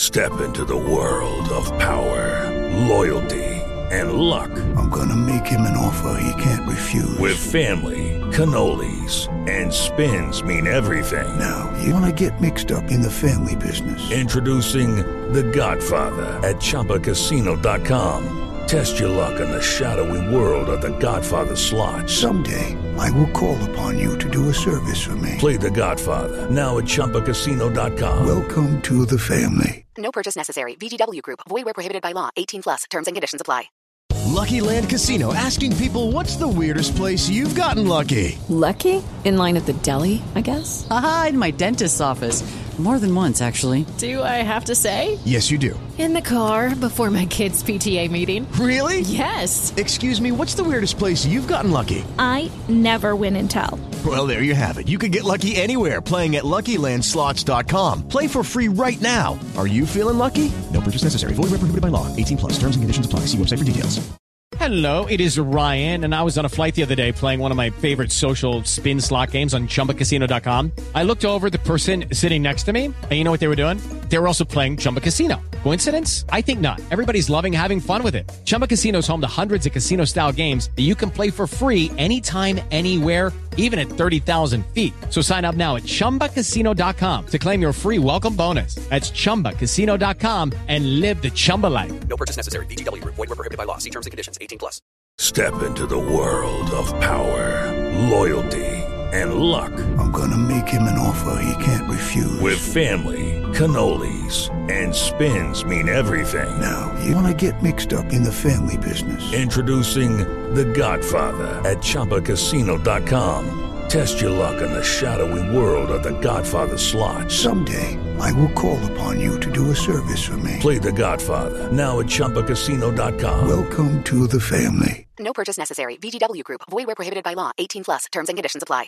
Step into the world of power, loyalty, and luck. I'm gonna make him an offer he can't refuse. With family, cannolis, and spins mean everything. Now, you wanna get mixed up in the family business. Introducing The Godfather at ChumbaCasino.com. Test your luck in the shadowy world of The Godfather slot. Someday, I will call upon you to do a service for me. Play The Godfather now at ChumbaCasino.com. Welcome to the family. No purchase necessary. VGW Group. Void where prohibited by law. 18 plus. Terms and conditions apply. Lucky Land Casino, asking people, what's the weirdest place you've gotten lucky? Lucky? In line at the deli, I guess? Aha, in my dentist's office. More than once, actually. Do I have to say? Yes, you do. In the car before my kids' PTA meeting. Really? Yes. Excuse me, what's the weirdest place you've gotten lucky? I never win and tell. Well, there you have it. You can get lucky anywhere, playing at LuckyLandSlots.com. Play for free right now. Are you feeling lucky? No purchase necessary. Void where prohibited by law. 18 plus. Terms and conditions apply. See website for details. Hello, it is Ryan, and I was on a flight the other day playing one of my favorite social spin slot games on ChumbaCasino.com. I looked over at the person sitting next to me, and you know what they were doing? They were also playing Chumba Casino. Coincidence? I think not. Everybody's loving having fun with it. Chumba Casino is home to hundreds of casino-style games that you can play for free anytime, anywhere, even at 30,000 feet. So sign up now at ChumbaCasino.com to claim your free welcome bonus. That's ChumbaCasino.com and live the Chumba life. No purchase necessary. VGW Group. Void where prohibited by law. See terms and conditions. 18 plus. Step into the world of power, loyalty, and luck. I'm gonna make him an offer he can't refuse. With family, cannolis, and spins mean everything. Now, you wanna get mixed up in the family business. Introducing The Godfather at ChumbaCasino.com. Test your luck in the shadowy world of The Godfather slot. Someday, I will call upon you to do a service for me. Play The Godfather now at ChumbaCasino.com. Welcome to the family. No purchase necessary. VGW Group. Void where prohibited by law. 18 plus. Terms and conditions apply.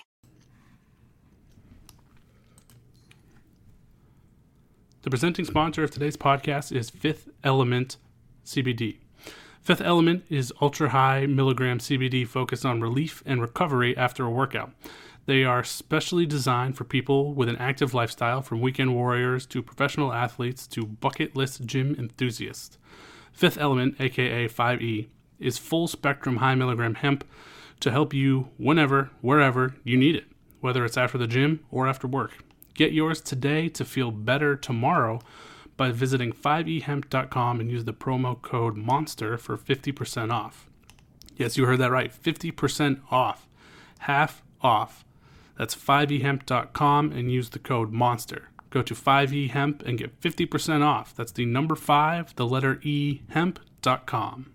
The presenting sponsor of today's podcast is Fifth Element CBD. Fifth Element is ultra-high milligram CBD focused on relief and recovery after a workout. They are specially designed for people with an active lifestyle, from weekend warriors to professional athletes to bucket list gym enthusiasts. Fifth Element, aka 5E, is full-spectrum high milligram hemp to help you whenever, wherever you need it, whether it's after the gym or after work. Get yours today to feel better tomorrow by visiting 5ehemp.com and use the promo code MONSTER for 50% off. Yes, you heard that right. 50% off. Half off. That's 5ehemp.com and use the code MONSTER. Go to 5ehemp and get 50% off. That's the number 5, the letter E, hemp.com.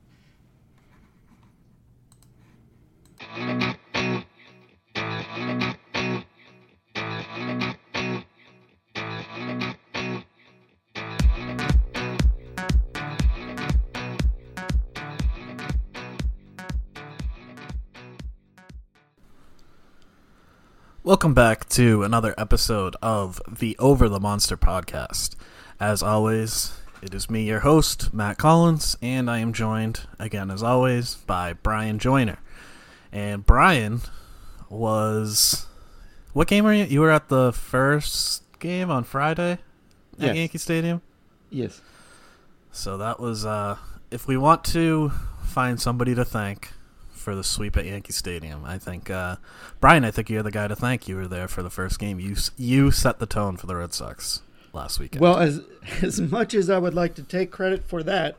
Welcome back to another episode of the Over the Monster podcast. As always, it is me, your host, Matt Collins, and I am joined, again as always, by Brian Joyner. And Brian was... What game were you? You were at the first game on Friday at Yankee Stadium? Yes. So that was... if we want to find somebody to thank for the sweep at Yankee Stadium, I think Brian, I think you're the guy to thank. You were there for the first game. You set the tone for the Red Sox last weekend. Well, as much as I would like to take credit for that,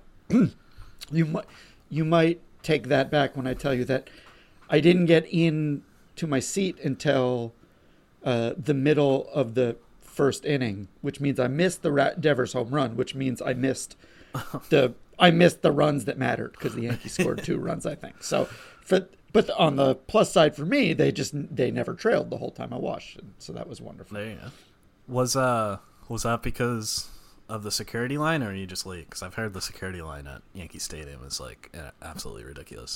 you might take that back when I tell you that I didn't get in to my seat until the middle of the first inning, which means I missed the Devers home run, which means I missed the runs that mattered, because the Yankees scored 2 runs, I think. So, but on the plus side for me, they never trailed the whole time I watched, and so that was wonderful. There you go. Was that because of the security line, or are you just late? Because I've heard the security line at Yankee Stadium is like absolutely ridiculous.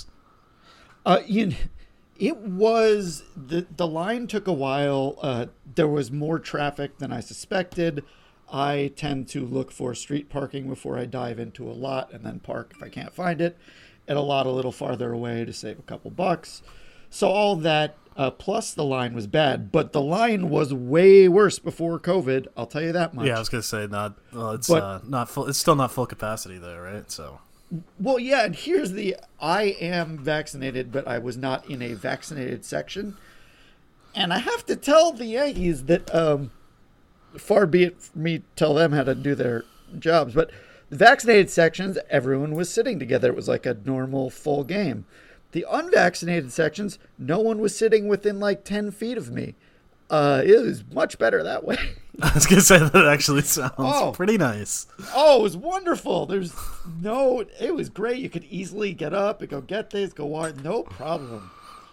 It was the line took a while. There was more traffic than I suspected. I tend to look for street parking before I dive into a lot, and then park if I can't find it at a lot a little farther away to save a couple bucks. So all that Plus, the line was bad, but the line was way worse before COVID. I'll tell you that much. Yeah, I was gonna say not full. It's still not full capacity there, right? So, well, yeah. And here's I am vaccinated, but I was not in a vaccinated section, and I have to tell the Yankees that far be it for me to tell them how to do their jobs, but the vaccinated sections, everyone was sitting together. It was like a normal full game. The unvaccinated sections, no one was sitting within like 10 feet of me. It was much better that way. I was going to say that actually sounds pretty nice. Oh, it was wonderful. It was great. You could easily get up and go get things, go water, no problem.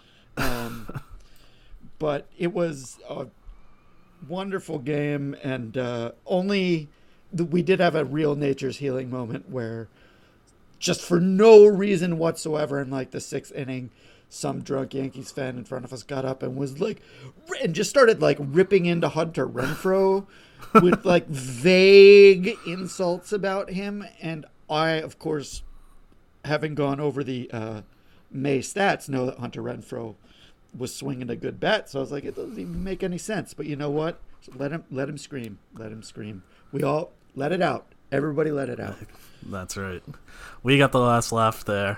But it was a wonderful game, and we did have a real nature's healing moment where just for no reason whatsoever in like the 6th inning, some drunk Yankees fan in front of us got up and was like, and just started like ripping into Hunter Renfroe with like vague insults about him. And I, of course, having gone over the May stats, know that Hunter Renfroe was swinging a good bat. So I was like, it doesn't even make any sense. But you know what? Let him scream. Let him scream. We all let it out. Everybody let it out. That's right. We got the last laugh there.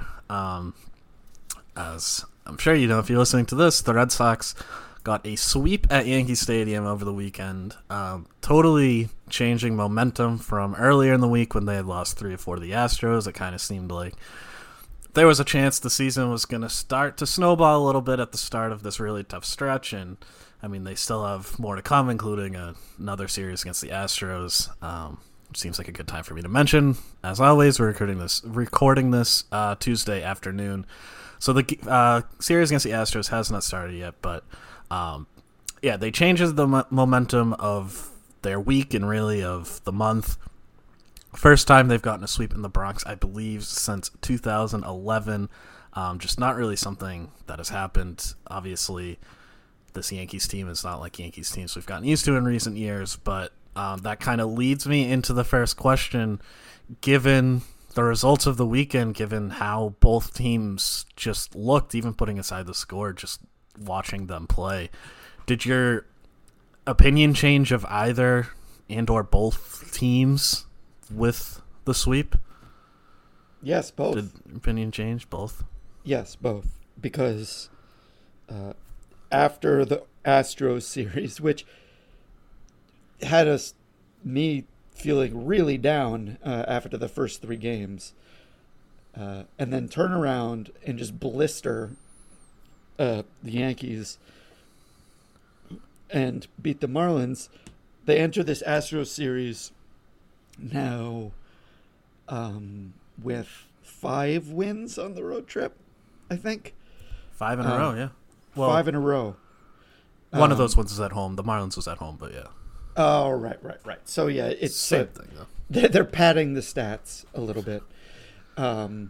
As I'm sure you know, if you're listening to this, the Red Sox got a sweep at Yankee Stadium over the weekend, totally changing momentum from earlier in the week when they had lost 3 or 4 to the Astros. It kind of seemed like there was a chance the season was going to start to snowball a little bit at the start of this really tough stretch, and I mean, they still have more to come, including another series against the Astros. Seems like a good time for me to mention. As always, we're recording this Tuesday afternoon. So the series against the Astros has not started yet, but they changed the momentum of their week and really of the month. First time they've gotten a sweep in the Bronx, I believe, since 2011. Just not really something that has happened. Obviously, this Yankees team is not like Yankees teams we've gotten used to in recent years, but that kind of leads me into the first question. Given the results of the weekend, given how both teams just looked, even putting aside the score, just watching them play, did your opinion change of either and or both teams with the sweep? Yes, both. Did opinion change? Both? Yes, both. Because after the Astros series, which had me feeling really down after the first 3 games, and then turn around and just blister the Yankees and beat the Marlins. They enter this Astros series now with 5 wins on the road trip, I think. 5 in a row, yeah. Well, 5 in a row. One of those ones was at home. The Marlins was at home, but yeah. Oh, right. So, yeah, it's same thing, though. They're padding the stats a little bit. And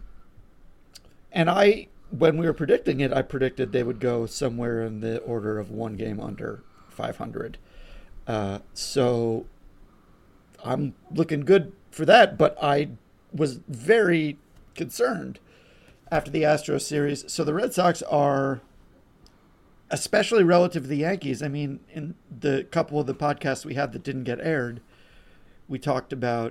when we were predicting it, I predicted they would go somewhere in the order of 1 game under 500. So I'm looking good for that, but I was very concerned after the Astros series. So the Red Sox are, especially relative to the Yankees, I mean, in the couple of the podcasts we had that didn't get aired, we talked about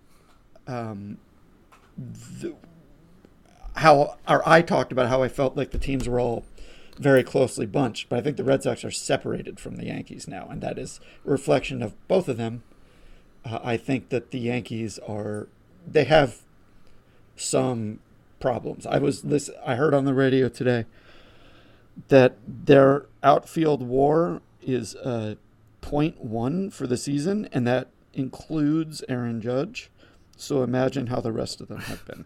I talked about how I felt like the teams were all very closely bunched, but I think the Red Sox are separated from the Yankees now, and that is a reflection of both of them. I think that the Yankees they have some problems. I heard on the radio today that their outfield WAR is 0.1 for the season, and that includes Aaron Judge. So imagine how the rest of them have been.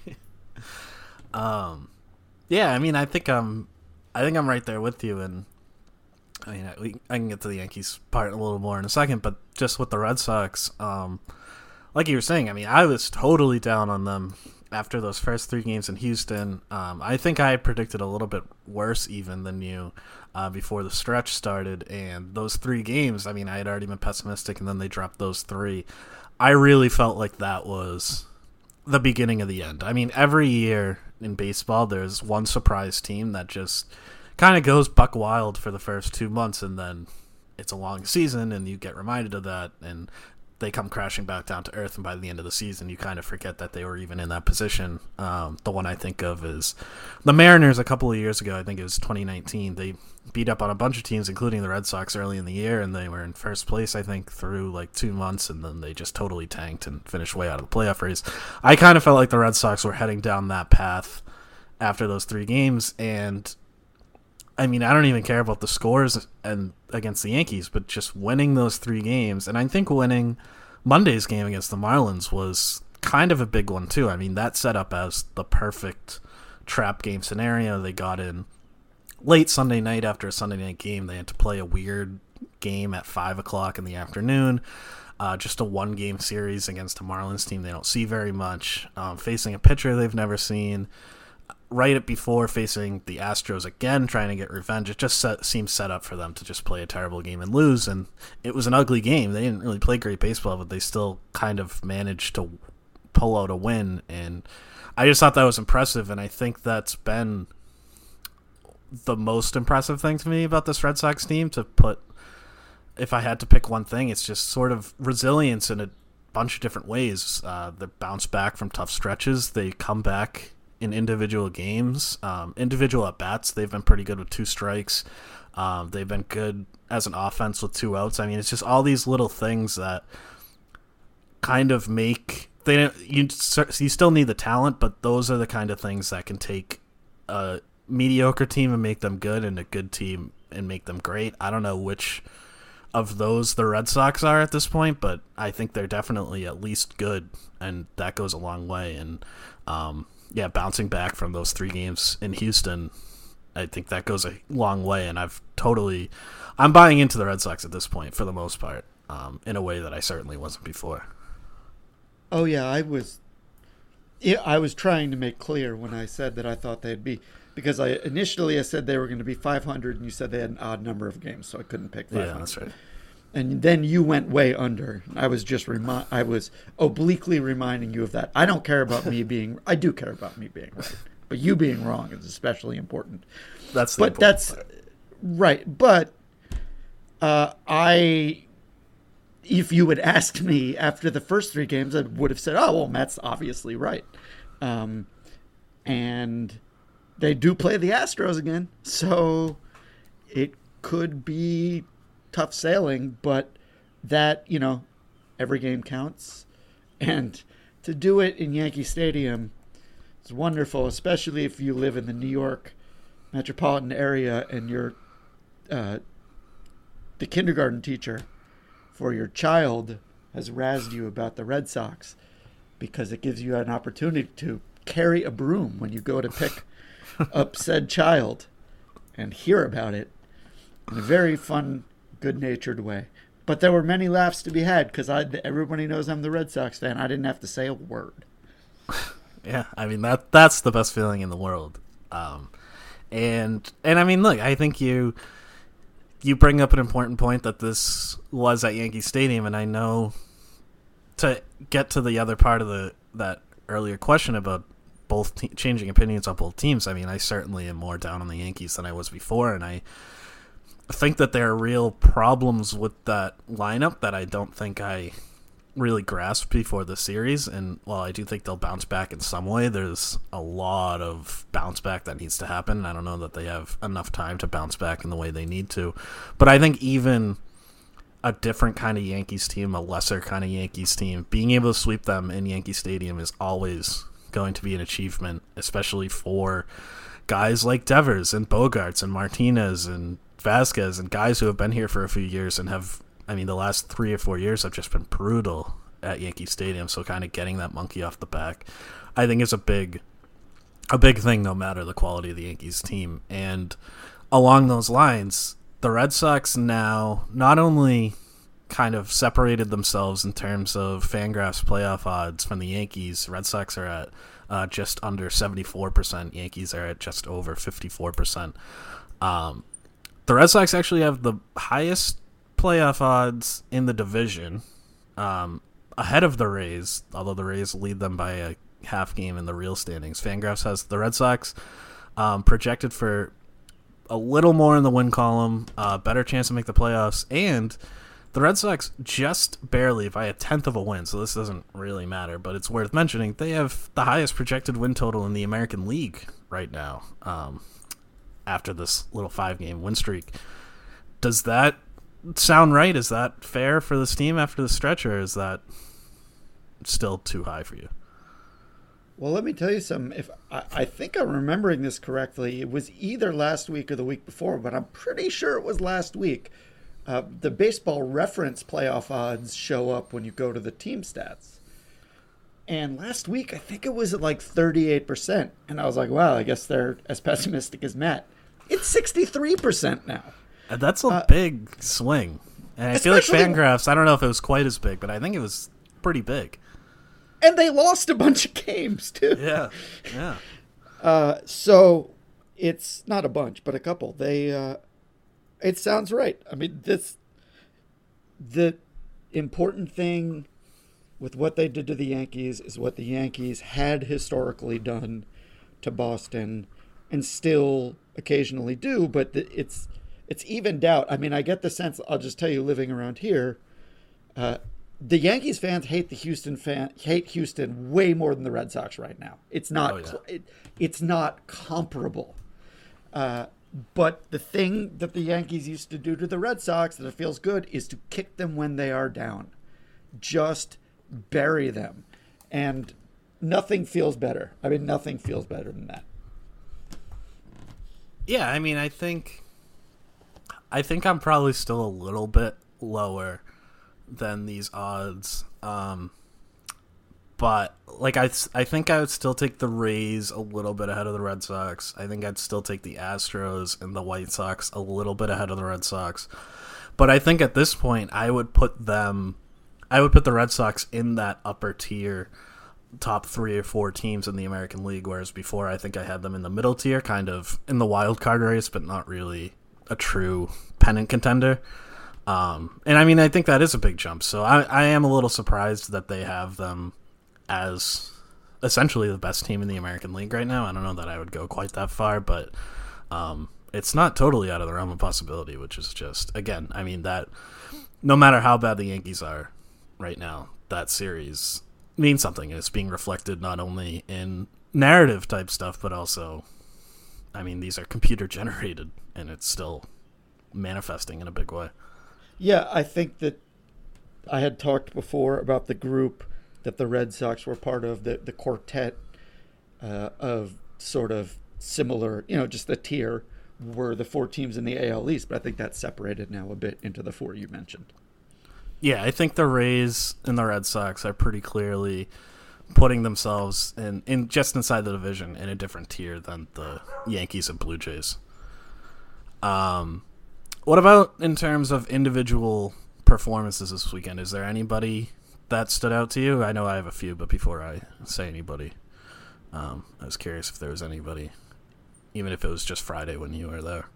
Yeah, I mean, I think I'm right there with you, and I mean, I can get to the Yankees part a little more in a second, but just with the Red Sox, like you were saying, I mean, I was totally down on them after those first 3 games in Houston. I think I predicted a little bit worse even than you before the stretch started, and those 3 games, I mean, I had already been pessimistic, and then they dropped those 3. I really felt like that was the beginning of the end. I mean, every year in baseball, there's one surprise team that just kind of goes buck wild for the first 2 months, and then it's a long season, and you get reminded of that, and they come crashing back down to earth, and by the end of the season, you kind of forget that they were even in that position. The one I think of is the Mariners a couple of years ago. I think it was 2019. They beat up on a bunch of teams, including the Red Sox, early in the year, and they were in first place, I think, through like 2 months, and then they just totally tanked and finished way out of the playoff race. I kind of felt like the Red Sox were heading down that path after those 3 games, and I mean, I don't even care about the scores and against the Yankees, but just winning those 3 games, and I think winning Monday's game against the Marlins was kind of a big one too. I mean, that set up as the perfect trap game scenario. They got in late Sunday night after a Sunday night game. They had to play a weird game at 5 o'clock in the afternoon. Just a 1-game series against a Marlins team they don't see very much, facing a pitcher they've never seen. Right before facing the Astros again, trying to get revenge, it just seemed set up for them to just play a terrible game and lose, and it was an ugly game. They didn't really play great baseball, but they still kind of managed to pull out a win, and I just thought that was impressive, and I think that's been the most impressive thing to me about this Red Sox team. If I had to pick one thing, it's just sort of resilience in a bunch of different ways. They bounce back from tough stretches. They come back in individual games, individual at-bats. They've been pretty good with 2 strikes. They've been good as an offense with 2 outs. I mean, it's just all these little things that kind of make... You still need the talent, but those are the kind of things that can take a mediocre team and make them good, and a good team and make them great. I don't know which of those the Red Sox are at this point, but I think they're definitely at least good, and that goes a long way. And bouncing back from those 3 games in Houston, I think that goes a long way, and I'm buying into the Red Sox at this point for the most part, in a way that I certainly wasn't before. Oh yeah, I was trying to make clear when I said that I thought they'd be, because I said they were going to be 500, and you said they had an odd number of games, so I couldn't pick 500. Yeah, that's right. And then you went way under. I was just I was obliquely reminding you of that. I don't care about me being. I do care about me being right, but you being wrong is especially important. That's right. But if you had asked me after the first 3 games, I would have said, "Oh well, Matt's obviously right," and they do play the Astros again, so it could be tough sailing, but that, every game counts, and to do it in Yankee Stadium is wonderful, especially if you live in the New York metropolitan area and you're the kindergarten teacher for your child has razzed you about the Red Sox, because it gives you an opportunity to carry a broom when you go to pick up said child and hear about it in a very fun, good-natured way. But there were many laughs to be had, because everybody knows I'm the Red Sox fan. I didn't have to say a word. Yeah, I mean, that's the best feeling in the world. And I mean, look, I think you bring up an important point that this was at Yankee Stadium, and I know to get to the other part of that earlier question about both changing opinions on both teams, I mean, I certainly am more down on the Yankees than I was before, and I think that there are real problems with that lineup that I don't think I really grasped before the series. And while I do think they'll bounce back in some way, there's a lot of bounce back that needs to happen. I don't know that they have enough time to bounce back in the way they need to. But I think even a different kind of Yankees team, a lesser kind of Yankees team, being able to sweep them in Yankee Stadium is always going to be an achievement, especially for guys like Devers and Bogarts and Martinez and Vasquez and guys who have been here for a few years and have, I mean, the last 3 or 4 years have just been brutal at Yankee Stadium. So kind of getting that monkey off the back, I think, is a big thing, no matter the quality of the Yankees team. And along those lines, the Red Sox now not only kind of separated themselves in terms of Fangraphs playoff odds from the Yankees. Red Sox are at just under 74%. Yankees are at just over 54%. The Red Sox actually have the highest playoff odds in the division, ahead of the Rays, although the Rays lead them by a half game in the real standings. Fangraphs has the Red Sox projected for a little more in the win column, better chance to make the playoffs, and the Red Sox just barely by a tenth of a win, so this doesn't really matter, but it's worth mentioning. They have the highest projected win total in the American League right now, after this little 5-game win streak. Does that sound right? Is that fair for this team after the stretch, or is that still too high for you? Well, let me tell you something. If I think I'm remembering this correctly, it was either last week or the week before, but I'm pretty sure it was last week. The Baseball Reference playoff odds show up when you go to the team stats. And last week, I think it was at like 38%. And I was like, wow, I guess they're as pessimistic as Matt. It's 63% now. That's a big swing. And I feel like Fangraphs, I don't know if it was quite as big, but I think it was pretty big. And they lost a bunch of games, too. Yeah. So it's not a bunch, but a couple. It sounds right. I mean, the important thing with what they did to the Yankees is what the Yankees had historically done to Boston and still occasionally do, but it's evened out. I mean, I get the sense, I'll just tell you, living around here, the Yankees fans hate Houston way more than the Red Sox right now. It's not it's not comparable. But the thing that the Yankees used to do to the Red Sox that it feels good is to kick them when they are down. Just bury them. And nothing feels better. I mean, nothing feels better than that. Yeah, I mean, I think I'm probably still a little bit lower than these odds. But like I think I would still take the Rays a little bit ahead of the Red Sox. I think I'd still take the Astros and the White Sox a little bit ahead of the Red Sox. But I think at this point I would put the Red Sox in that upper tier, top 3 or 4 teams in the American League, whereas before I think I had them in the middle tier, kind of in the wild card race, but not really a true pennant contender. And I mean, I think that is a big jump. So I am a little surprised that they have them as essentially the best team in the American League right now. I don't know that I would go quite that far, but it's not totally out of the realm of possibility, which is just, again, I mean, that no matter how bad the Yankees are right now, that series means something. It's being reflected not only in narrative type stuff, but also, I mean, these are computer generated, and it's still manifesting in a big way. Yeah, I think that I had talked before about the group that the Red Sox were part of, the quartet of sort of similar, just the tier were the 4 teams in the AL East, but I think that's separated now a bit into the 4 you mentioned. Yeah, I think the Rays and the Red Sox are pretty clearly putting themselves in just inside the division in a different tier than the Yankees and Blue Jays. What about in terms of individual performances this weekend? Is there anybody that stood out to you? I know I have a few, but before I say anybody, I was curious if there was anybody, even if it was just Friday when you were there.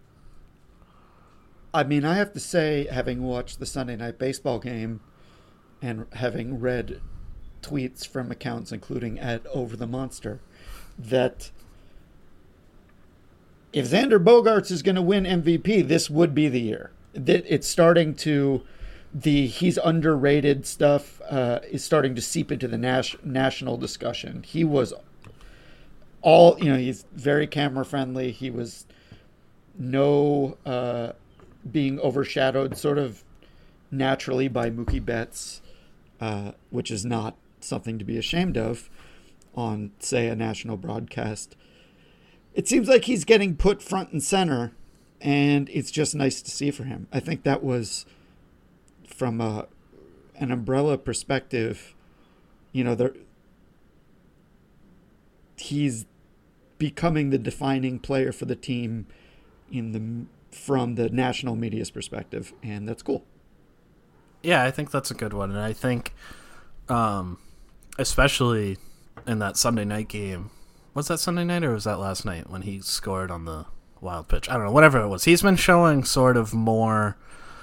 I mean, I have to say, having watched the Sunday Night Baseball game and having read tweets from accounts including @OverTheMonster, that if Xander Bogaerts is going to win MVP, this would be the year. It's starting to... he's underrated stuff is starting to seep into the national discussion. He was he's very camera friendly. He was being overshadowed sort of naturally by Mookie Betts, which is not something to be ashamed of on, say, a national broadcast. It seems like he's getting put front and center, and it's just nice to see for him. I think that was... from an umbrella perspective, he's becoming the defining player for the team from the national media's perspective, and that's cool. Yeah, I think that's a good one, and I think, especially in that Sunday night game, was that Sunday night or was that last night when he scored on the wild pitch? I don't know, whatever it was. He's been showing sort of more.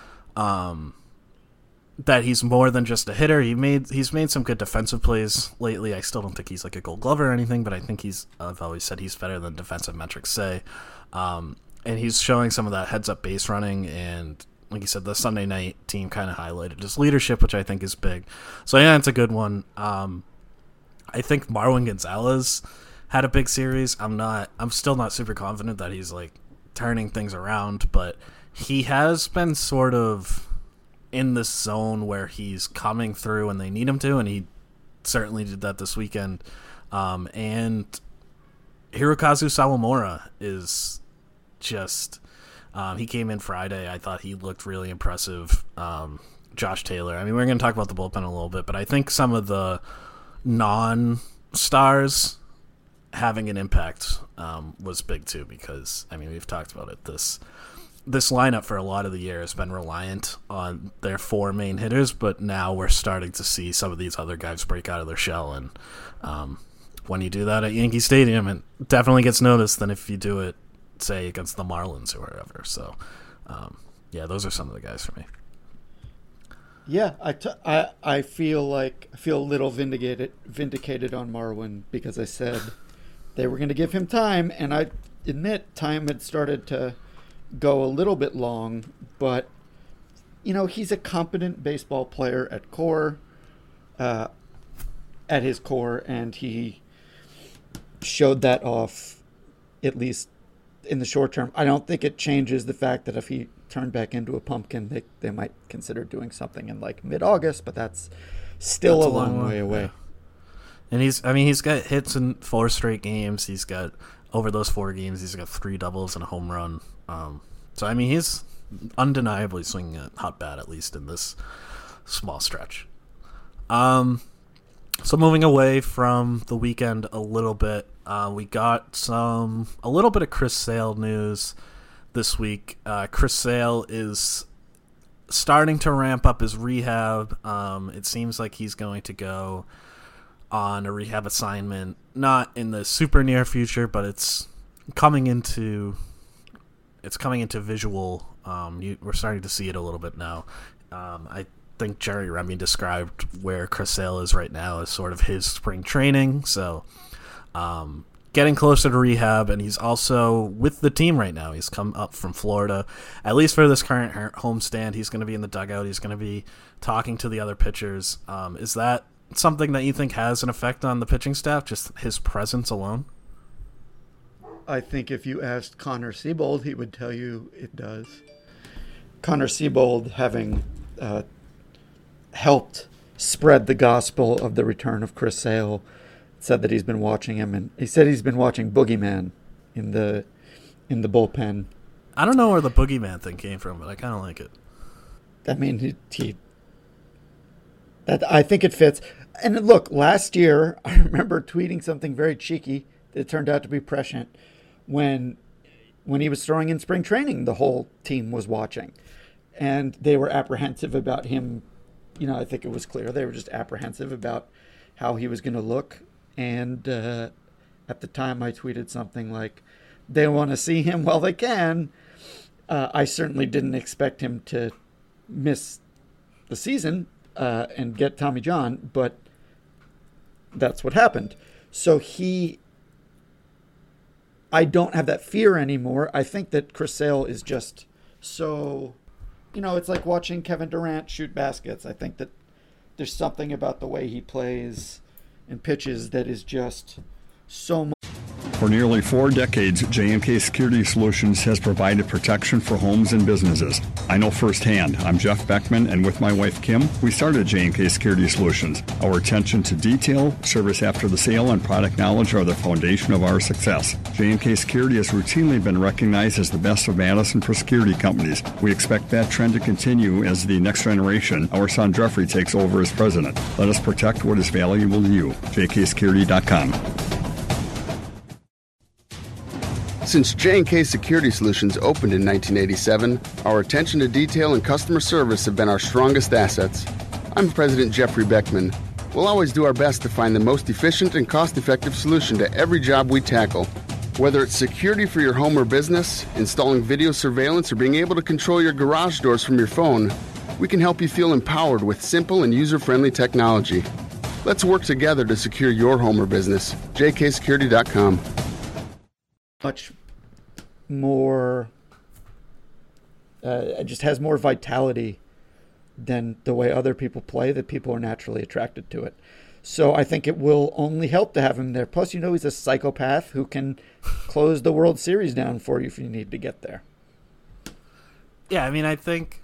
That he's more than just a hitter. He's made some good defensive plays lately. I still don't think he's like a Gold Glover or anything, but I think I've always said he's better than defensive metrics say. he's showing some of that heads-up base running, and like you said, the Sunday night team kind of highlighted his leadership, which I think is big. So yeah, it's a good one. I think Marwin Gonzalez had a big series. I'm still not super confident that he's like turning things around, but he has been sort of in this zone where he's coming through when they need him to, and he certainly did that this weekend. And Hirokazu Sawamura is just he came in Friday. I thought he looked really impressive. Josh Taylor. I mean, we're going to talk about the bullpen a little bit, but I think some of the non-stars having an impact was big too, because I mean, we've talked about it. This lineup for a lot of the year has been reliant on their four main hitters, but now we're starting to see some of these other guys break out of their shell, and when you do that at Yankee Stadium, it definitely gets noticed than if you do it, say, against the Marlins or wherever. So yeah, those are some of the guys for me. Yeah, I feel a little vindicated on Marwin, because I said they were going to give him time, and I admit time had started to go a little bit long, but you know, he's a competent baseball player at his core, and he showed that off, at least in the short term. I don't think it changes the fact that if he turned back into a pumpkin, they might consider doing something in like mid-August, but that's still a long way away. Yeah. And he's got hits in 4 straight games. He's got, over those 4 games, he's got 3 doubles and a home run. So I mean, he's undeniably swinging a hot bat, at least in this small stretch. So moving away from the weekend a little bit, we got a little bit of Chris Sale news this week. Chris Sale is starting to ramp up his rehab. It seems like he's going to go on a rehab assignment, not in the super near future, but it's coming into visual. We're starting to see it a little bit now. I think Jerry Remy described where Chris Sale is right now as sort of his spring training. So getting closer to rehab, and he's also with the team right now. He's come up from Florida, at least for this current homestand. He's going to be in the dugout. He's going to be talking to the other pitchers. Is that something that you think has an effect on the pitching staff, just his presence alone? I think if you asked Connor Siebold, he would tell you it does. Connor Siebold, having helped spread the gospel of the return of Chris Sale, said that he's been watching him, and he said he's been watching Boogeyman in the bullpen. I don't know where the Boogeyman thing came from, but I kind of like it. I mean, I think it fits. And look, last year I remember tweeting something very cheeky that turned out to be prescient. When he was throwing in spring training, the whole team was watching, and they were apprehensive about him. You know, I think it was clear they were just apprehensive about how he was going to look. And at the time, I tweeted something like, "They want to see him while they can." I certainly didn't expect him to miss the season and get Tommy John, but that's what happened. So I don't have that fear anymore. I think that Chris Sale is just so, you know, it's like watching Kevin Durant shoot baskets. I think that there's something about the way he plays and pitches that is just so much. For nearly 4 decades, JMK Security Solutions has provided protection for homes and businesses. I know firsthand. I'm Jeff Beckman, and with my wife, Kim, we started JMK Security Solutions. Our attention to detail, service after the sale, and product knowledge are the foundation of our success. JMK Security has routinely been recognized as the best of Madison for security companies. We expect that trend to continue as the next generation, our son Jeffrey, takes over as president. Let us protect what is valuable to you. JKSecurity.com. Since J&K Security Solutions opened in 1987, our attention to detail and customer service have been our strongest assets. I'm President Jeffrey Beckman. We'll always do our best to find the most efficient and cost-effective solution to every job we tackle. Whether it's security for your home or business, installing video surveillance, or being able to control your garage doors from your phone, we can help you feel empowered with simple and user-friendly technology. Let's work together to secure your home or business. JKSecurity.com. more, just has more vitality than the way other people play, that people are naturally attracted to it. So I think it will only help to have him there. Plus, he's a psychopath who can close the World Series down for you if you need to get there. Yeah, I mean, I think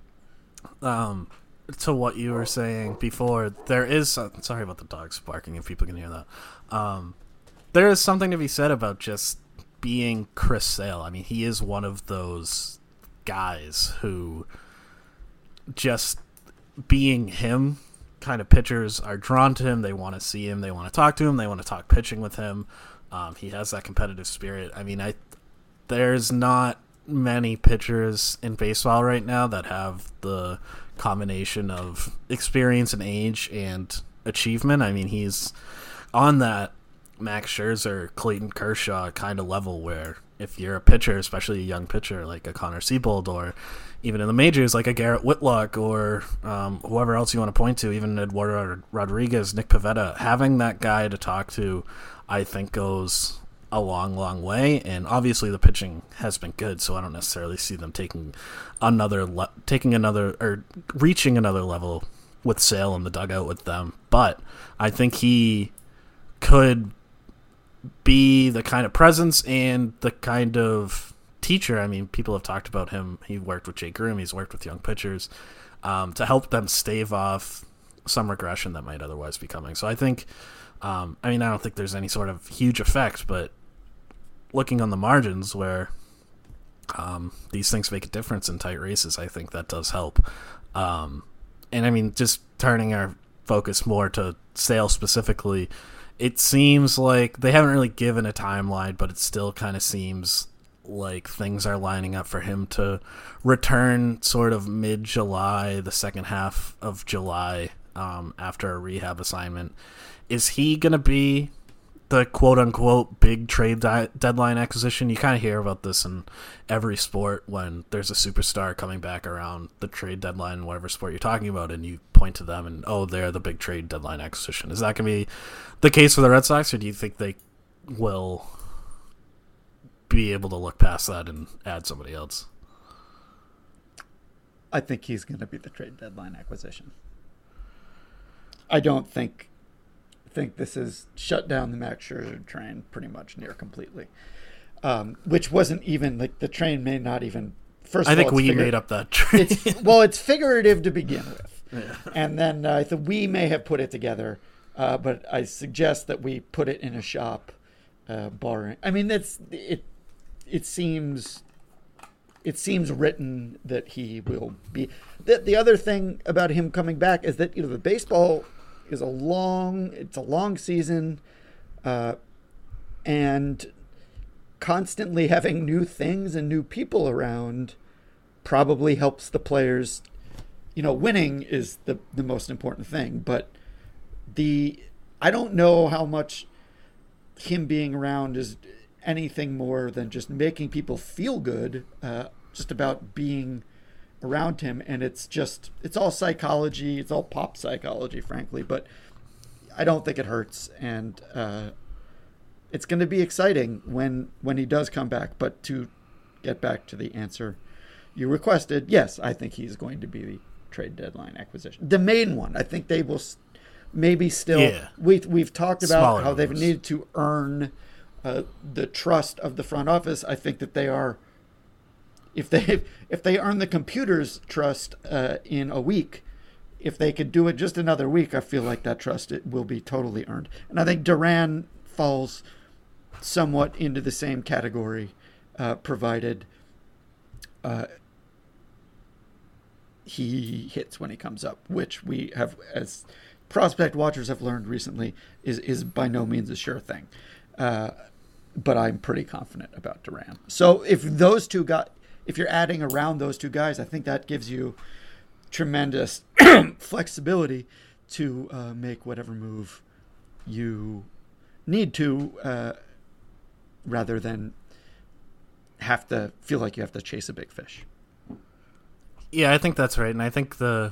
to what you were saying before, there is... sorry about the dogs barking, if people can hear that. There is something to be said about just being Chris Sale. I mean, he is one of those guys who just being him, kind of pitchers are drawn to him. They want to see him. They want to talk to him. They want to talk pitching with him. He has that competitive spirit. I mean, there's not many pitchers in baseball right now that have the combination of experience and age and achievement. I mean, he's on that Max Scherzer, Clayton Kershaw kind of level where if you're a pitcher, especially a young pitcher like a Connor Siebold, or even in the majors like a Garrett Whitlock, or whoever else you want to point to, even Eduardo Rodriguez, Nick Pivetta, having that guy to talk to, I think goes a long, long way. And obviously the pitching has been good, so I don't necessarily see them reaching another level with Sale in the dugout with them. But I think he could be the kind of presence and the kind of teacher. I mean, people have talked about him. He worked with Jake Groom. He's worked with young pitchers to help them stave off some regression that might otherwise be coming. So I think, I don't think there's any sort of huge effect, but looking on the margins where these things make a difference in tight races, I think that does help. And I mean, just turning our focus more to Sale specifically, it seems like they haven't really given a timeline, but it still kind of seems like things are lining up for him to return sort of mid-July, the second half of July, after a rehab assignment. Is he going to be the quote-unquote big trade deadline acquisition? You kind of hear about this in every sport when there's a superstar coming back around the trade deadline in whatever sport you're talking about, and you point to them and, oh, they're the big trade deadline acquisition. Is that going to be the case for the Red Sox, or do you think they will be able to look past that and add somebody else? I think he's going to be the trade deadline acquisition. I don't think this has shut down the Max Scherzer train pretty much near completely, which wasn't even like the train may not even. First, I think we made up that train. It's figurative to begin with, yeah. And then I think we may have put it together, but I suggest that we put it in a shop, barring. I mean, that's it. It seems written that he will be. The other thing about him coming back is that the baseball is a long season, and constantly having new things and new people around probably helps the players. Winning is the most important thing, but I don't know how much him being around is anything more than just making people feel good, just about being around him. And it's all psychology. It's all pop psychology, frankly, but I don't think it hurts. And it's going to be exciting when he does come back. But to get back to the answer you requested, yes, I think he's going to be the trade deadline acquisition. The main one. I think they will maybe still, yeah. We've talked about smaller how they've needed to earn the trust of the front office. I think that they are, if they earn the computer's trust in a week, if they could do it just another week, I feel like that trust it will be totally earned. And I think Duran falls somewhat into the same category, provided he hits when he comes up, which we have, as prospect watchers have learned recently, is by no means a sure thing. But I'm pretty confident about Duran. So if you're adding around those two guys, I think that gives you tremendous flexibility to make whatever move you need to, rather than have to feel like you have to chase a big fish. Yeah, I think that's right. And I think the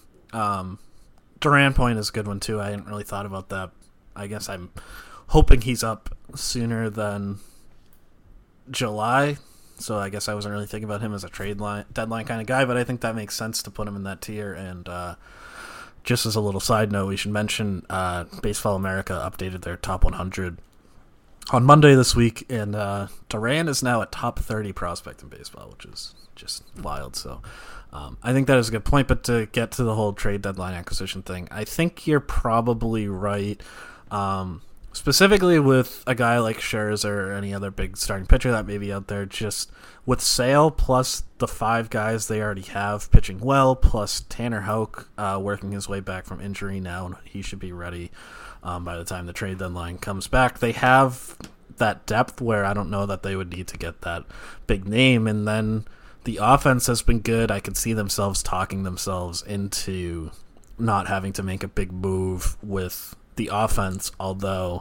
Duran point is a good one too. I hadn't really thought about that. I guess I'm hoping he's up sooner than July, so I guess I wasn't really thinking about him as a deadline kind of guy, but I think that makes sense to put him in that tier. And just as a little side note, we should mention Baseball America updated their top 100 on Monday this week, and Duran is now a top 30 prospect in baseball, which is just wild. So I think that is a good point. But to get to the whole trade deadline acquisition thing, I think you're probably right. Specifically with a guy like Scherzer or any other big starting pitcher that may be out there, just with Sale plus the 5 guys they already have pitching well, plus Tanner Houck working his way back from injury now, and he should be ready by the time the trade deadline comes back. They have that depth where I don't know that they would need to get that big name, and then the offense has been good. I could see themselves talking themselves into not having to make a big move with the offense, although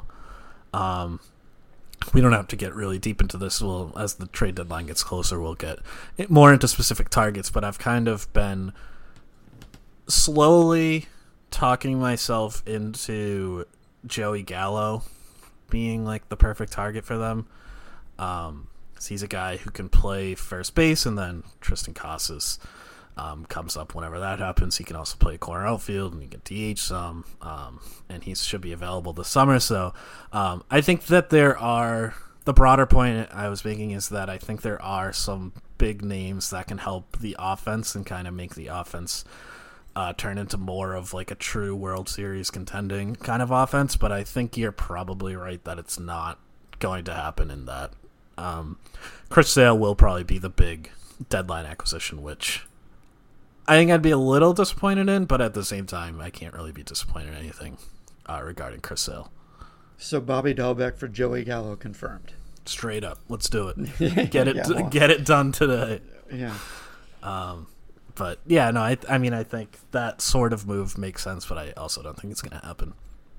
we don't have to get really deep into this. As the trade deadline gets closer, we'll get more into specific targets, but I've kind of been slowly talking myself into Joey Gallo being like the perfect target for them. He's a guy who can play first base, and then Tristan Casas comes up whenever that happens. He can also play corner outfield, and he can DH some, and he should be available this summer. So I think that the broader point I was making is that I think there are some big names that can help the offense and kind of make the offense turn into more of like a true World Series contending kind of offense. But I think you're probably right that it's not going to happen in that. Chris Sale will probably be the big deadline acquisition, which I think I'd be a little disappointed in, but at the same time, I can't really be disappointed in anything regarding Chris Sale. So Bobby Dahlbeck for Joey Gallo confirmed. Straight up, let's do it. Get it done today. Yeah. But yeah, no, I mean, I think that sort of move makes sense, but I also don't think it's going to happen.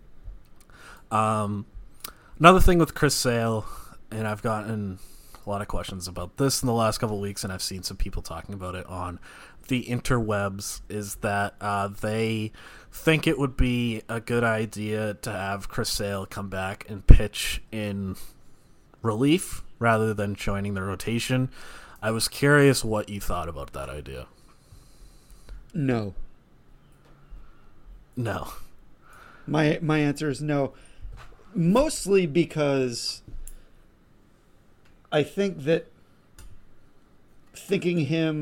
Another thing with Chris Sale, and I've gotten a lot of questions about this in the last couple of weeks, and I've seen some people talking about it on the interwebs, is that they think it would be a good idea to have Chris Sale come back and pitch in relief rather than joining the rotation. I was curious what you thought about that idea. No. My answer is no. Mostly because I think that thinking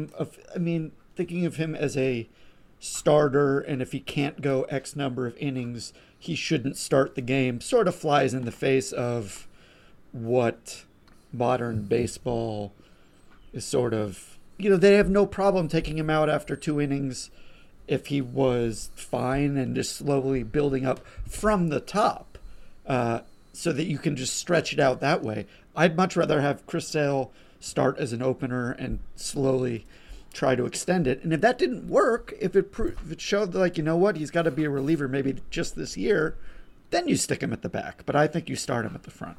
of him as a starter, and if he can't go X number of innings, he shouldn't start the game, sort of flies in the face of what modern baseball is sort of, they have no problem taking him out after 2 innings if he was fine and just slowly building up from the top, so that you can just stretch it out that way. I'd much rather have Chris Sale start as an opener and slowly try to extend it. And if that didn't work, if it showed like, he's got to be a reliever maybe just this year, then you stick him at the back. But I think you start him at the front.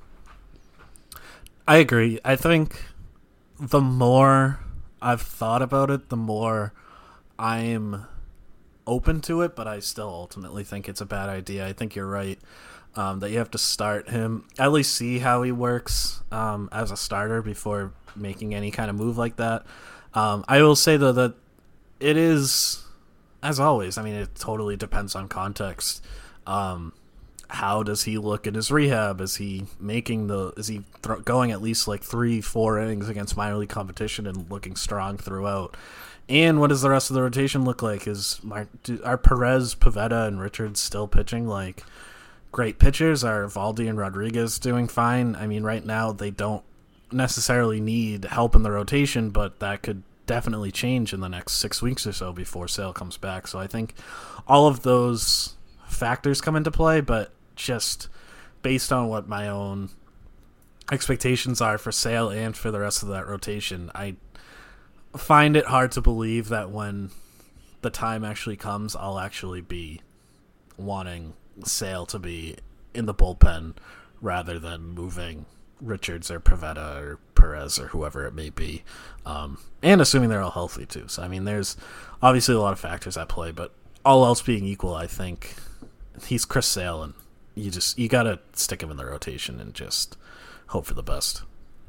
I agree. I think the more I've thought about it, the more I'm open to it, but I still ultimately think it's a bad idea. I think you're right. That you have to start him, at least see how he works as a starter before making any kind of move like that. I will say, though, that it is, as always, I mean, it totally depends on context. How does he look in his rehab? Is he going at least like 3-4 innings against minor league competition and looking strong throughout? And what does the rest of the rotation look like? Are Perez, Pivetta, and Richards still pitching like great pitchers? Are Valdi and Rodriguez doing fine? I mean, right now they don't necessarily need help in the rotation, but that could definitely change in the next 6 weeks or so before Sale comes back. So I think all of those factors come into play, but just based on what my own expectations are for Sale and for the rest of that rotation, I find it hard to believe that when the time actually comes, I'll actually be wanting Sale to be in the bullpen rather than moving Richards or Pivetta or Perez or whoever it may be, and assuming they're all healthy too. So I mean, there's obviously a lot of factors at play, but all else being equal, I think he's Chris Sale, and you gotta stick him in the rotation and just hope for the best.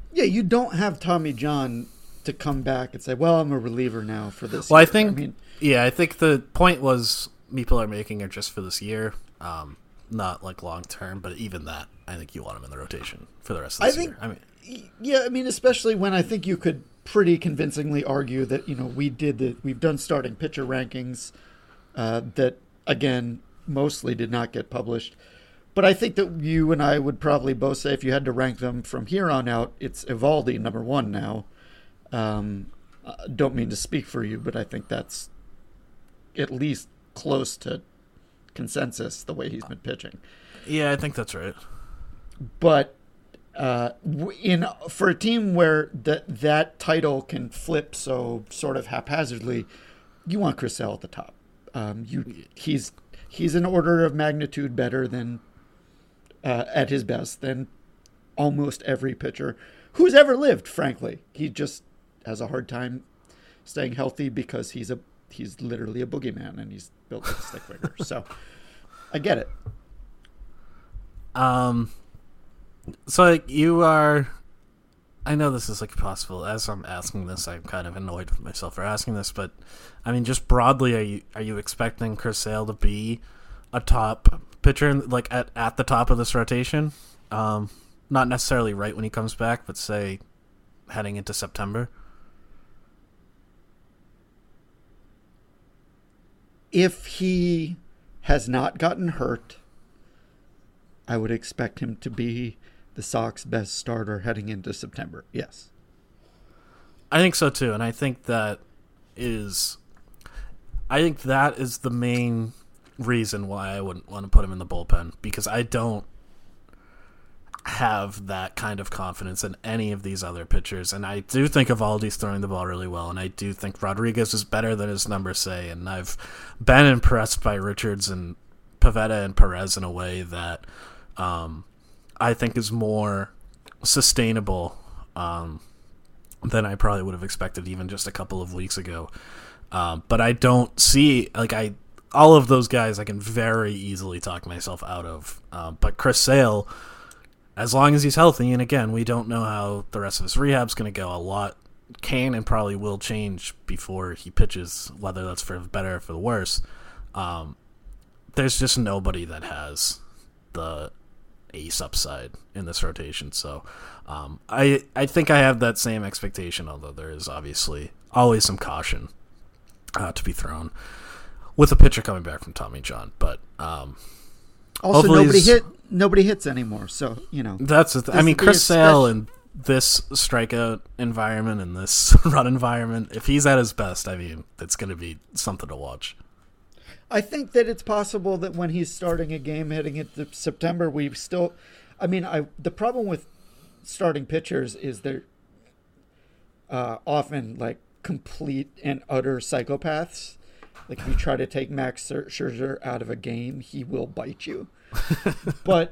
Yeah, you don't have Tommy John to come back and say, well, I'm a reliever now for this Well, year. I think the point was people are making it just for this year, not like long term, but even that, I think you want him in the rotation for the rest of this year. Especially when I think you could pretty convincingly argue that, we've done starting pitcher rankings that, again, mostly did not get published. But I think that you and I would probably both say if you had to rank them from here on out, it's Eovaldi number one now. Don't mean to speak for you, but I think that's at least close to consensus the way he's been pitching. Yeah, I think that's right. But for a team where that title can flip so sort of haphazardly, you want Chris Sale at the top. He's an order of magnitude better than at his best than almost every pitcher who's ever lived. Frankly, he just has a hard time staying healthy because he's literally a boogeyman and he's built like a stick figure. So I get it. So like you are, I know this is like possible. As I'm asking this, I'm kind of annoyed with myself for asking this, but I mean, just broadly, are you expecting Chris Sale to be a top pitcher, like at the top of this rotation? Not necessarily right when he comes back, but say heading into September. If he has not gotten hurt, I would expect him to be the Sox best starter heading into September. Yes. I think so too, and I think that is the main reason why I wouldn't want to put him in the bullpen, because I don't have that kind of confidence in any of these other pitchers, and I do think Eovaldi's throwing the ball really well, and I do think Rodriguez is better than his numbers say, and I've been impressed by Richards and Pivetta and Perez in a way that I think is more sustainable than I probably would have expected even just a couple of weeks ago. But I don't see, all of those guys I can very easily talk myself out of. But Chris Sale, as long as he's healthy, and again, we don't know how the rest of his rehab's going to go. A lot can and probably will change before he pitches, whether that's for the better or for the worse. There's just nobody that has the ace upside in this rotation. So I think I have that same expectation, although there is obviously always some caution to be thrown with a pitcher coming back from Tommy John. But also nobody hits anymore, so that's Chris Sale in this strikeout environment and this run environment, if he's at his best, it's going to be something to watch. I think that it's possible that when he's starting a game heading into September, we still, the problem with starting pitchers is they're often like complete and utter psychopaths. Like if you try to take Max Scherzer out of a game, he will bite you. But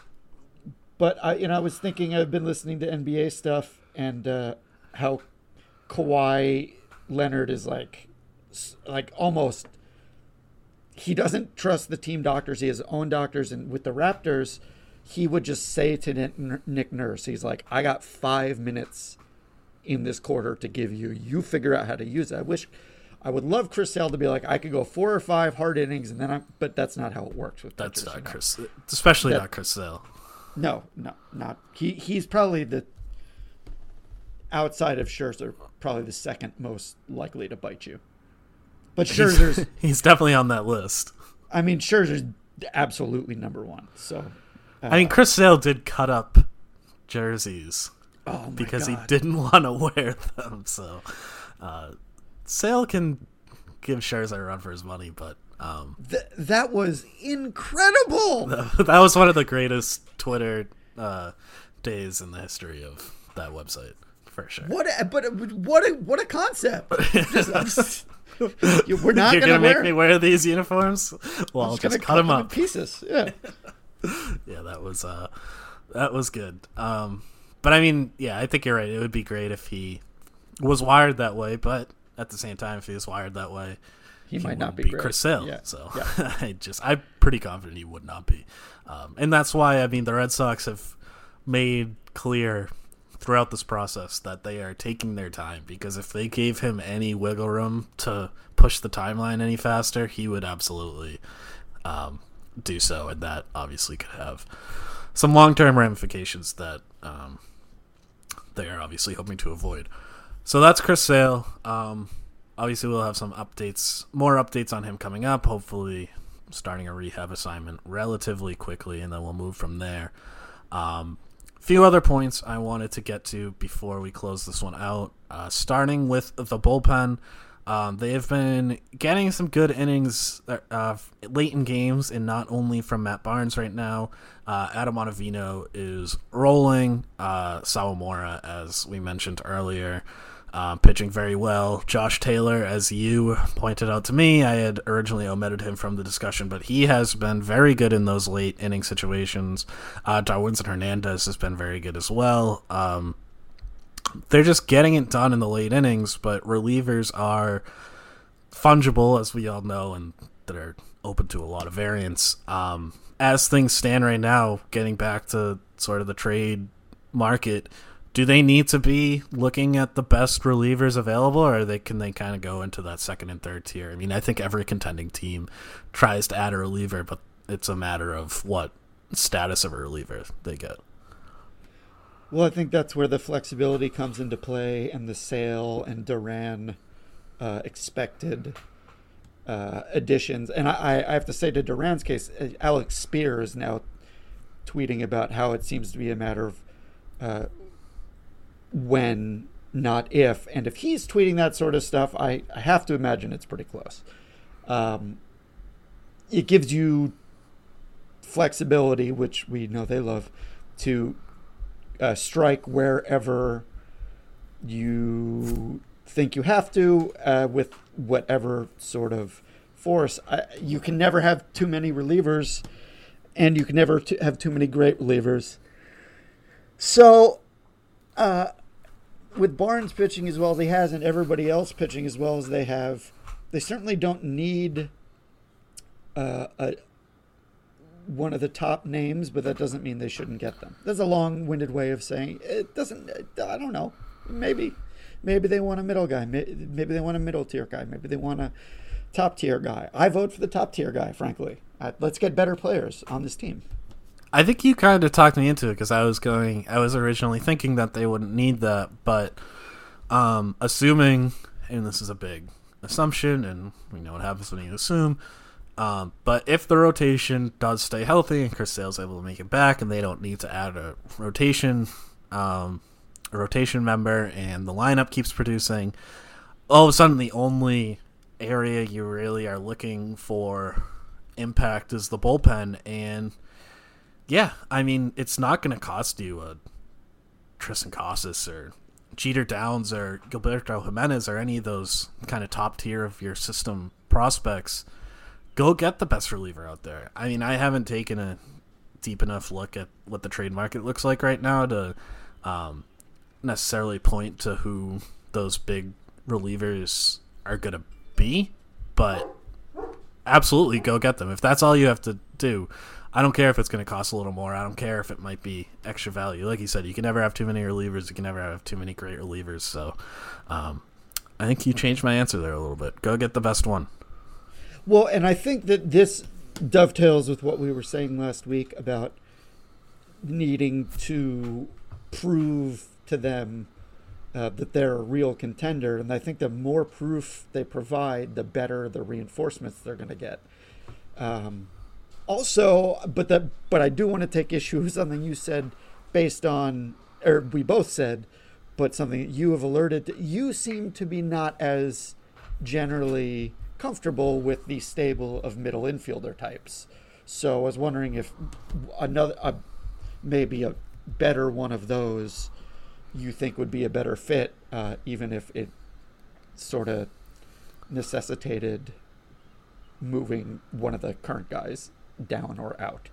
I was thinking, I've been listening to NBA stuff and how Kawhi Leonard is like almost, he doesn't trust the team doctors. He has his own doctors. And with the Raptors, he would just say to Nick Nurse, he's like, I got 5 minutes in this quarter to give you. You figure out how to use it. I would love Chris Sale to be like, I could go 4 or 5 hard innings, and then but that's not how it works with pitchers. That's not Chris, especially not Chris Sale. No, not he's probably the, outside of Scherzer, probably the second most likely to bite you. But Scherzer's he's definitely on that list. Scherzer's absolutely number one. So Chris Sale did cut up jerseys because God. he didn't want to wear them. So Sale can give Scherzer a run for his money, but that was incredible. That was one of the greatest Twitter days in the history of that website, for sure. What a concept! We're not You're gonna make me wear these uniforms. Well, I'll just cut them up in pieces. Yeah, yeah, that was good. But I think you're right. It would be great if he was wired that way, but at the same time, if he was wired that way, he might not be great. Chris Sale. Yeah. So yeah. I'm pretty confident he would not be, and that's why the Red Sox have made clear throughout this process that they are taking their time, because if they gave him any wiggle room to push the timeline any faster, he would absolutely do so, and that obviously could have some long-term ramifications that they are obviously hoping to avoid. So that's Chris Sale. Obviously, we'll have some updates, more updates on him coming up, hopefully starting a rehab assignment relatively quickly, and then we'll move from there. Few other points I wanted to get to before we close this one out. Starting with the bullpen, they have been getting some good innings late in games, and not only from Matt Barnes right now. Adam Ottavino is rolling. Sawamura, as we mentioned earlier, pitching very well. Josh Taylor, as you pointed out to me, I had originally omitted him from the discussion, but he has been very good in those late inning situations. Darwinzon Hernandez has been very good as well. They're just getting it done in the late innings, but relievers are fungible, as we all know, and they're open to a lot of variance. As things stand right now, getting back to sort of the trade market, do they need to be looking at the best relievers available, or can they kind of go into that second and third tier? I mean, I think every contending team tries to add a reliever, but it's a matter of what status of a reliever they get. Well, I think that's where the flexibility comes into play, and the Sale and Duran expected additions. And I have to say, to Duran's case, Alex Spear is now tweeting about how it seems to be a matter of when, not if. And if he's tweeting that sort of stuff, I have to imagine it's pretty close. It gives you flexibility, which we know they love, to strike wherever you think you have to, with whatever sort of force. You can never have too many relievers, and you can never have too many great relievers. So, with Barnes pitching as well as he has, and everybody else pitching as well as they have, they certainly don't need one of the top names, but that doesn't mean they shouldn't get them. That's a long-winded way of saying it. Doesn't. I don't know. Maybe they want a middle guy. Maybe they want a middle-tier guy. Maybe they want a top-tier guy. I vote for the top-tier guy, frankly. Let's get better players on this team. I think you kind of talked me into it, because I was originally thinking that they wouldn't need that, but assuming, and this is a big assumption, and we know what happens when you assume, but if the rotation does stay healthy and Chris Sale's able to make it back, and they don't need to add a rotation member, and the lineup keeps producing, all of a sudden the only area you really are looking for impact is the bullpen. And yeah, I mean, it's not going to cost you a Tristan Casas or Jeter Downs or Gilberto Jimenez or any of those kind of top tier of your system prospects. Go get the best reliever out there. I mean, I haven't taken a deep enough look at what the trade market looks like right now to necessarily point to who those big relievers are going to be, but absolutely go get them. If that's all you have to do, I don't care if it's going to cost a little more. I don't care if it might be extra value. Like you said, you can never have too many relievers. You can never have too many great relievers. So I think you changed my answer there a little bit. Go get the best one. Well, and I think that this dovetails with what we were saying last week about needing to prove to them that they're a real contender. And I think the more proof they provide, the better the reinforcements they're going to get. Also, but I do want to take issue with something you said based on, or we both said, but something that you have alerted to. You seem to be not as generally comfortable with the stable of middle infielder types. So I was wondering if maybe a better one of those you think would be a better fit, even if it sort of necessitated moving one of the current guys down or out.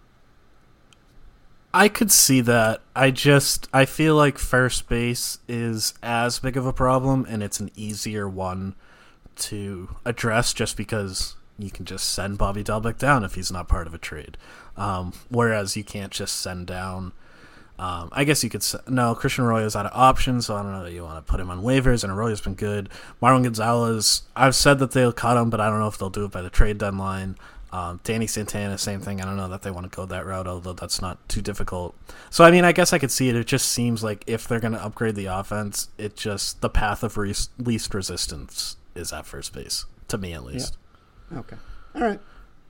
I could see that. I feel like first base is as big of a problem, and it's an easier one to address just because you can just send Bobby Dalbec down if he's not part of a trade. Whereas you can't just send down I guess you could say, no, Christian Arroyo's out of options, so I don't know that you want to put him on waivers, and Arroyo's been good. Marwin Gonzalez, I've said that they'll cut him, but I don't know if they'll do it by the trade deadline. Danny Santana, same thing. I don't know that they want to go that route, although that's not too difficult. So, I mean, I guess I could see it. It just seems like if they're going to upgrade the offense, it just, the path of least resistance is at first base, to me at least. Yeah. Okay. All right.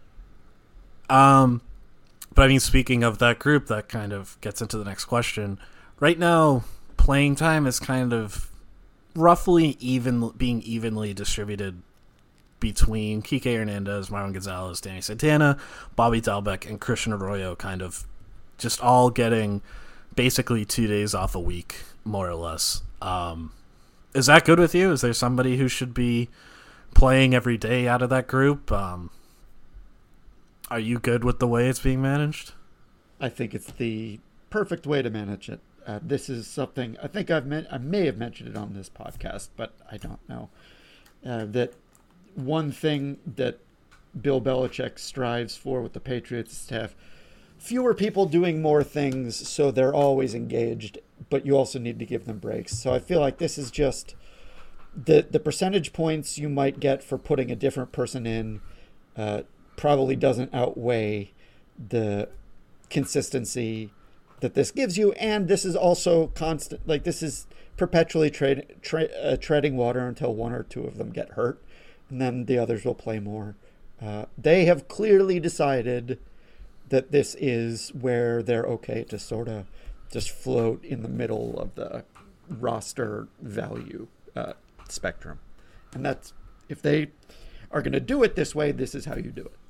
But I mean, speaking of that group, that kind of gets into the next question. Right now, playing time is kind of roughly being evenly distributed between Kike Hernandez, Marwin Gonzalez, Danny Santana, Bobby Dalbec, and Christian Arroyo, kind of just all getting basically 2 days off a week, more or less. Is that good with you? Is there somebody who should be playing every day out of that group? Are you good with the way it's being managed? I think it's the perfect way to manage it. This is something I think I may have mentioned it on this podcast, but I don't know. That one thing that Bill Belichick strives for with the Patriots is to have fewer people doing more things, so they're always engaged, but you also need to give them breaks. So I feel like this is just the percentage points you might get for putting a different person in probably doesn't outweigh the consistency that this gives you, and this is also constant. Like, this is perpetually treading water until one or two of them get hurt, and then the others will play more. They have clearly decided that this is where they're okay to sort of just float in the middle of the roster value spectrum, and that's, if they are going to do it this way, this is how you do it.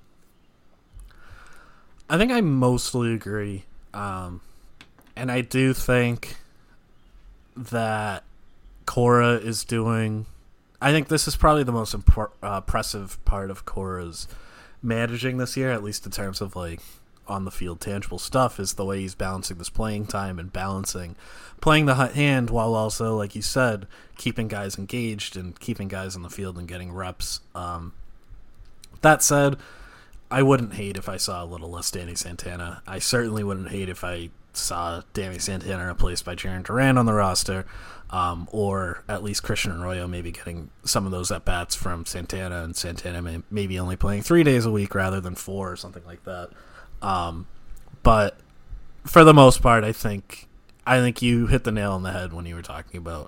I think I mostly agree. And I do think that Cora is doing... I think this is probably the most impressive part of Cora's managing this year, at least in terms of like on-the-field tangible stuff, is the way he's balancing this playing time and balancing playing the hot hand while also, like you said, keeping guys engaged and keeping guys on the field and getting reps. That said, I wouldn't hate if I saw a little less Danny Santana. I certainly wouldn't hate if I saw Danny Santana replaced by Jarren Duran on the roster, or at least Christian Arroyo maybe getting some of those at-bats from Santana, and Santana maybe only playing 3 days a week rather than 4 or something like that. But for the most part, I think you hit the nail on the head when you were talking about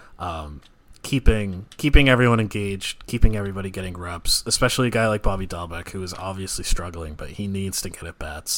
keeping everyone engaged, keeping everybody getting reps, especially a guy like Bobby Dalbec, who is obviously struggling, but he needs to get at-bats.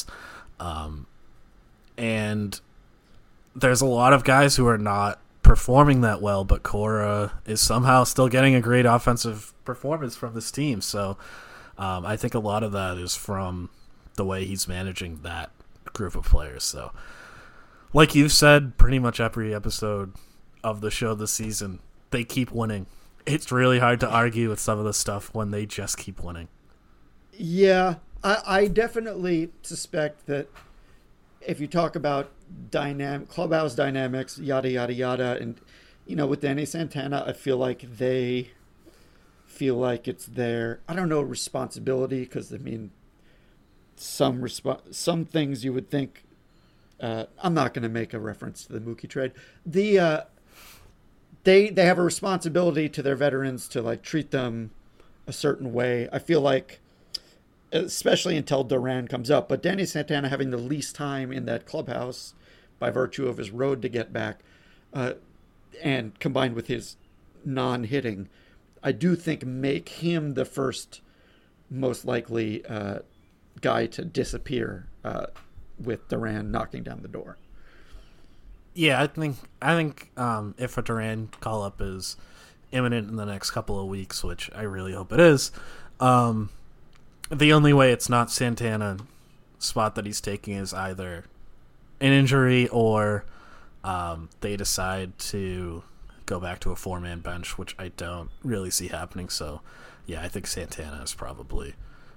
And there's a lot of guys who are not performing that well, but Cora is somehow still getting a great offensive performance from this team. So I think a lot of that is from the way he's managing that group of players. So like you've said, pretty much every episode of the show this season, they keep winning. It's really hard to argue with some of the stuff when they just keep winning. Yeah, I definitely suspect that if you talk about clubhouse dynamics, yada, yada, yada, and, with Danny Santana, I feel like they feel like it's their, I don't know, responsibility, because, I mean, some things you would think, I'm not going to make a reference to the Mookie trade. They have a responsibility to their veterans to, like, treat them a certain way. I feel like, especially until Duran comes up, but Danny Santana having the least time in that clubhouse by virtue of his road to get back, and combined with his non-hitting, I do think make him the first most likely guy to disappear with Duran knocking down the door. Yeah, I think if a Duran call-up is imminent in the next couple of weeks, which I really hope it is, the only way it's not Santana's spot that he's taking is either an injury or they decide to go back to a 4-man bench, which I don't really see happening. So, yeah, I think Santana is probably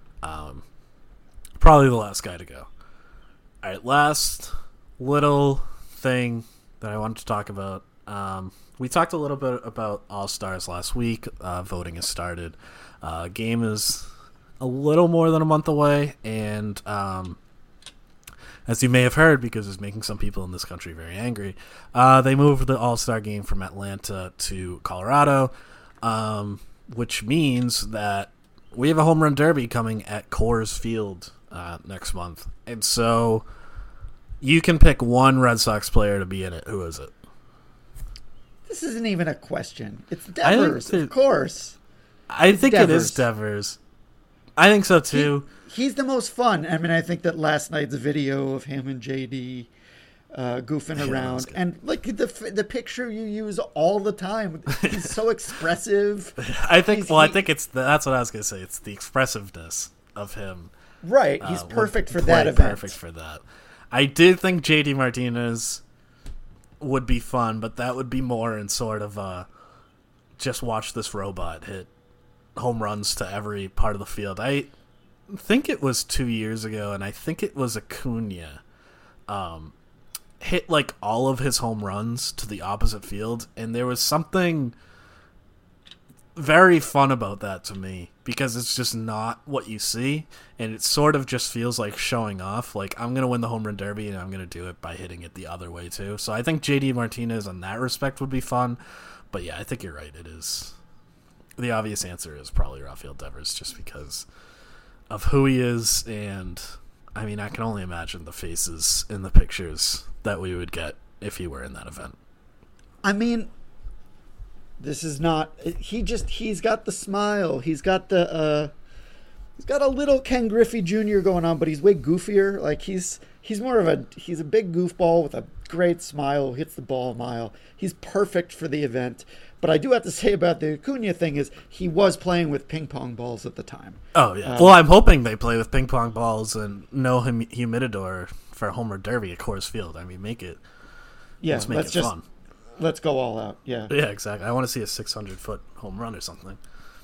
the last guy to go. All right, last little thing that I wanted to talk about. We talked a little bit about All-Stars last week. Voting has started. Game is a little more than a month away, and as you may have heard, because it's making some people in this country very angry, they moved the All-Star game from Atlanta to Colorado, which means that we have a home run derby coming at Coors Field next month. And so you can pick one Red Sox player to be in it. Who is it? This isn't even a question. It's Devers, of course. I think it is Devers. I think so, too. He's the most fun. I mean, I think that last night's video of him and JD goofing around, and like the picture you use all the time, he's so expressive. I think that's what I was gonna say. It's the expressiveness of him. Right, he's perfect for that event. Perfect for that. I did think JD Martinez would be fun, but that would be more in sort of just watch this robot hit home runs to every part of the field. I think it was 2 years ago, and I think it was Acuna. Hit like all of his home runs to the opposite field, and there was something very fun about that to me, because it's just not what you see, and it sort of just feels like showing off, like I'm going to win the home run derby and I'm going to do it by hitting it the other way too. So I think JD Martinez in that respect would be fun, but yeah, I think you're right. It is, the obvious answer is probably Rafael Devers, just because of who he is, and I mean, I can only imagine the faces in the pictures that we would get if he were in that event. I mean, this is not, he's got the smile. He's got a little Ken Griffey Jr. going on, but he's way goofier. Like he's a big goofball with a great smile, hits the ball a mile. He's perfect for the event. But I do have to say about the Acuna thing is he was playing with ping pong balls at the time. Oh, yeah. Well, I'm hoping they play with ping pong balls and no humidor for a home run derby at Coors Field. I mean, make it fun. Let's go all out. Yeah. Yeah, exactly. I want to see a 600-foot home run or something.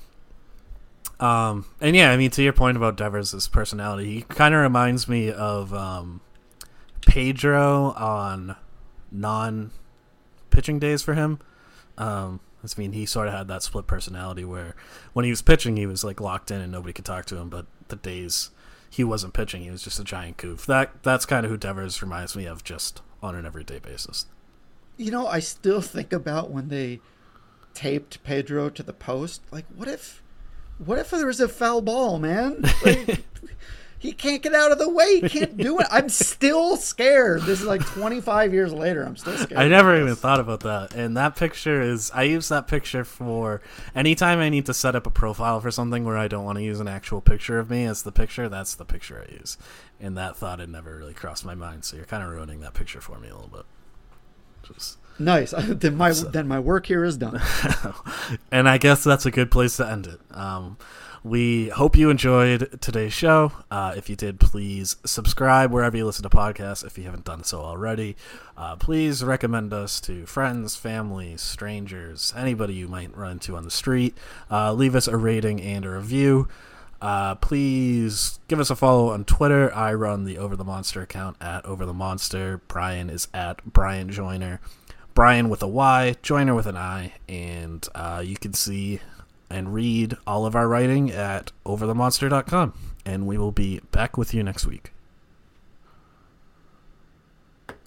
And yeah, I mean, to your point about Devers' personality, he kind of reminds me of Pedro on non-pitching days for him. I mean, he sort of had that split personality where when he was pitching, he was like locked in and nobody could talk to him. But the days he wasn't pitching, he was just a giant goof. That's kind of who Devers reminds me of, just on an everyday basis. You know, I still think about when they taped Pedro to the post. Like, what if there was a foul ball, man? Like, he can't get out of the way. He can't do it. I'm still scared. This is like 25 years later. I'm still scared. I never even thought about that. And that picture I use that picture for anytime I need to set up a profile for something where I don't want to use an actual picture of me as the picture. That's the picture I use. And that thought had never really crossed my mind. So you're kind of ruining that picture for me a little bit. Nice. Then my work here is done. And I guess that's a good place to end it. We hope you enjoyed today's show. If you did, please subscribe wherever you listen to podcasts if you haven't done so already. Please recommend us to friends, family, strangers, anybody you might run into on the street. Leave us a rating and a review. Please give us a follow on Twitter. I run the Over the Monster account at Over the Monster. Brian is at Brian Joyner. Brian with a Y, Joyner with an I. And you can see and read all of our writing at overthemonster.com. And we will be back with you next week.